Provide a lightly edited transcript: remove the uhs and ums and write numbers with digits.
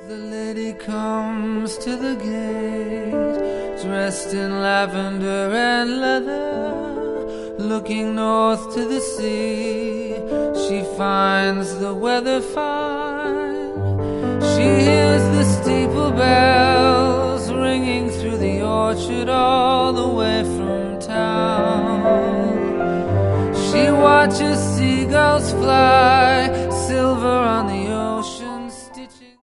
The lady comes to the gate, dressed in lavender and leather, looking north to the sea. She finds the weather fine. She hears the steeple bells ringing through the orchard all the way from town. She watches seagulls fly, silver on the